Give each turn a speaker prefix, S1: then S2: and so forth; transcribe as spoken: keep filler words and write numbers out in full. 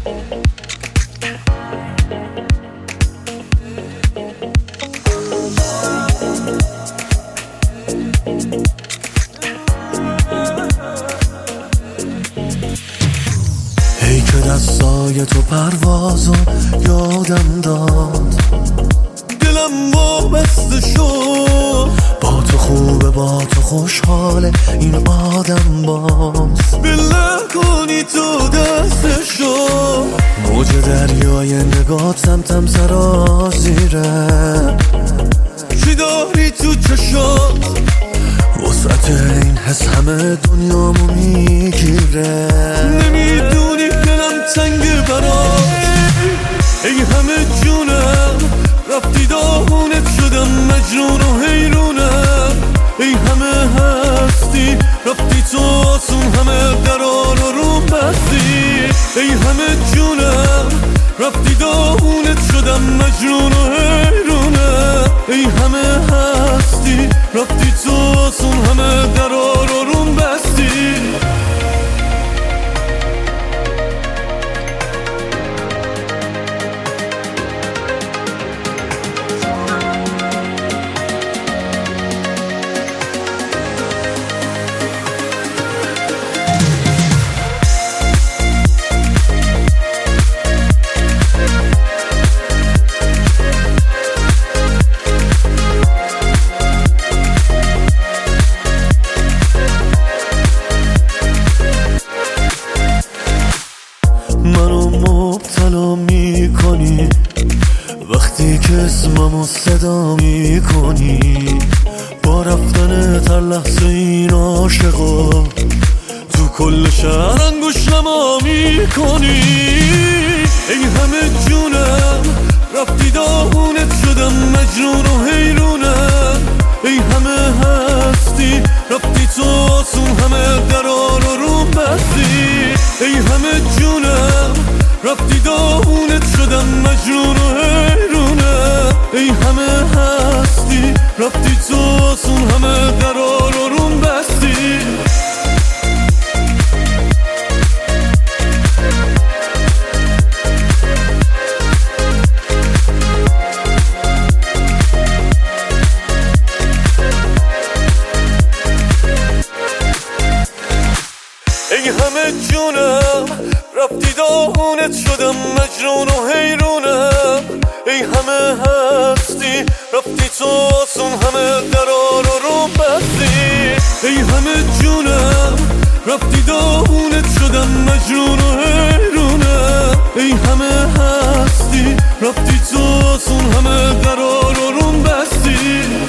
S1: ای که دستای تو پروازو یادم داد، دلم وابسته شد. با تو خوبه با تو خوشحاله این آدم باز، بله کنی تو دستشو. موج دریای نگات سمتم سرازیره، چی داری تو چشات؟ وسعت این حس همه دنیامو میگیره. نمیدونی دلم تنگ برات، ای همه جونم رفتی داغونت شدم مجنون و حیرونم. ای همه هستی رفتی تو آسون همه درار و روم بستی. ای همه جونم رفتی داغونت شدم مجنون و حیرونم. ای همه هستی رفتی تو آسون همه درار و روم بستی. منو مبتلا میکنی وقتی که اسممو صدا میکنی. با رفتن تر لحظه این عاشقا تو کل شهر انگوش نما میکنی. ای همه جونم رفتی داغونت شدم مجنون و حیرونم. ای همه هستی رفتی تو آسون همه درار و روم بستی. ای همه جونم رفتی داغونت شدم مجنون و حیرونم. ای همه هستی رفتی تو آسون همه درار و روم بستی. ای همه جونم رفتی داغونت شدم مجنون و حیرونم. ای همه هستی رفتی تو آسون همه درار و روم بستی. ای همه جونم رفتی داغونت شدم مجنون و حیرونم. ای همه هستی رفتی تو آسون همه درار و روم بستی.